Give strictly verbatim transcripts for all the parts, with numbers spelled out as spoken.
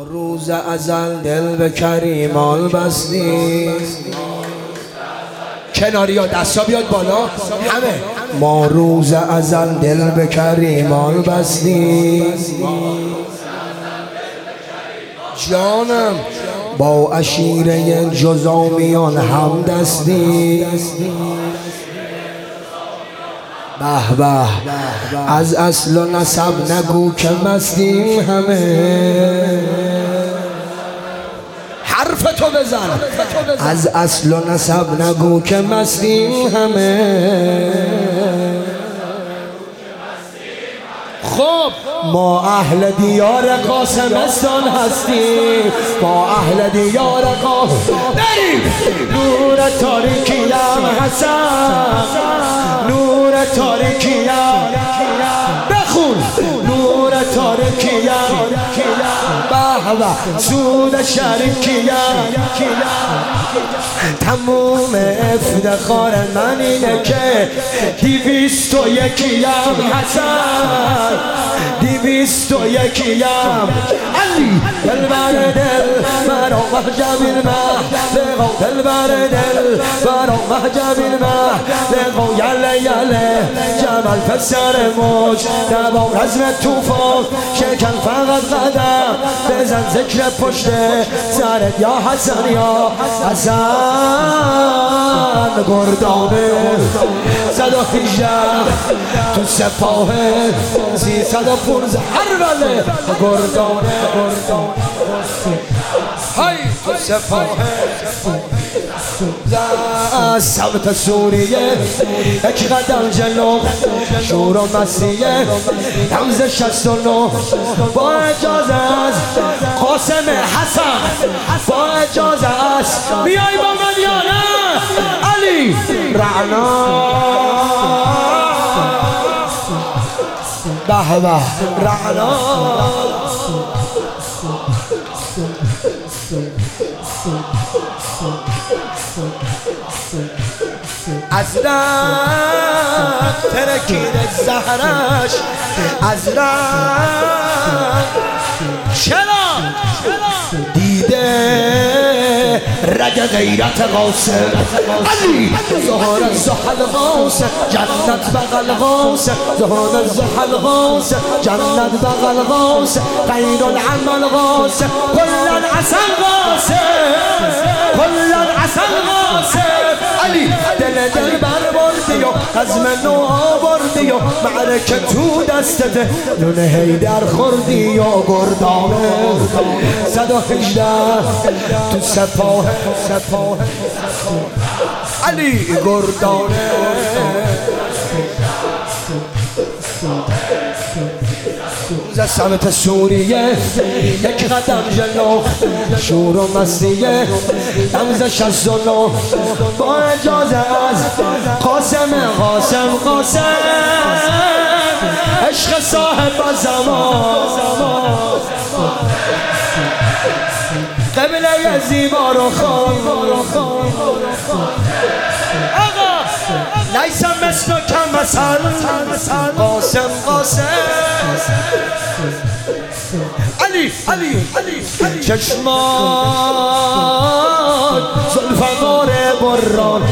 روز ازل دل به کریمان بستی. کناری ها دستا بیاد بالا همه. ما روز ازل دل به کریمان بستی. جانم با عشیره جزامیان هم دستی. به به از اصل و نسب نگو که مستیم همه. حرف تو بزن. از اصل و نسب نگو که مستیم همه. خب ما اهل دیار قاسمستان هستیم. ما اهل دیار قاسم بریم. نور تاریکیم حسن، نور تاریکیم بخون. نور تاریکیم به به سود شریکیم. تموم افتخار من اینه که دیویست و یکیم حسن، دیویست و یکیم علی. دل بر دل مرا محجب المهلقا، دل بر دل مرا محجب المهلقا. یله یله جمل پسر موج نبا رزم توفان شکن فقط قدم بزن ذکر پشت سرت یا حسن یا حسن. گردانه صد و هجده تو سپاه سیصد و پونزده هر بله. گردانه های تو سپاه از سمت سوریه یک قدم جلو شور و مسیحه رمز شست و نه. با اجازه از قاسم حسن، با اجازه است بیای با من یا نه علی رعنا. به به رعنا. از رنگ ترکید زهرش، از رنگ چرا دیده رگ غیرت قاسم علی. ظهر الزحل قاسم جنت بغل قاسم، ظهر الزحل قاسم جنت بغل قاسم. غیر العمل قاسم کلن حسن قاسم، کلن حسن قاسم علی. دل دل بر بردی و عزم نو آوردی و معرکه تو دستت نون حیدر خوردی و گردانه صد و هجده تو سپاه علی. گردانه از سمت سوریه یک قدم جلو شور و مسیحه رمز شست و نه. با اجازه از قاسم قاسم قاسم عشق صاحب زمان قبله زیبا رو خواه. آقا لیسم مثل کم مثل قاسم قاسم علی علی علی. چشمان زلفقار بران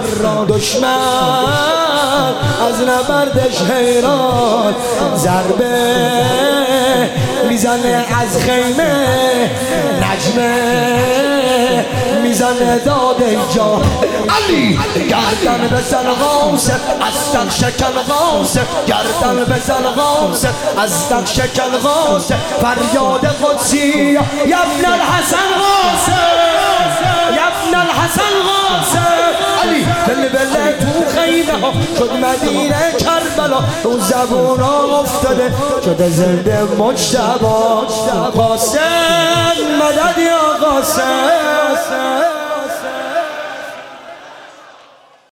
دشمن از نبردش حیران. ضربه میزنه از خیمه نجمه میزنه داد جان علی. گردن بزن قاسم از دق شکن قاسم، گردن بزن قاسم از دق شکن قاسم. فریاد قدسی یبن الحسن قاسم، یبن الحسن قاسم علی. دل بله تو خیمه ها شد مدینه کربلا، رو زبون ها افتاده شده زنده مجتبی. قاسم مدد یا قاسم.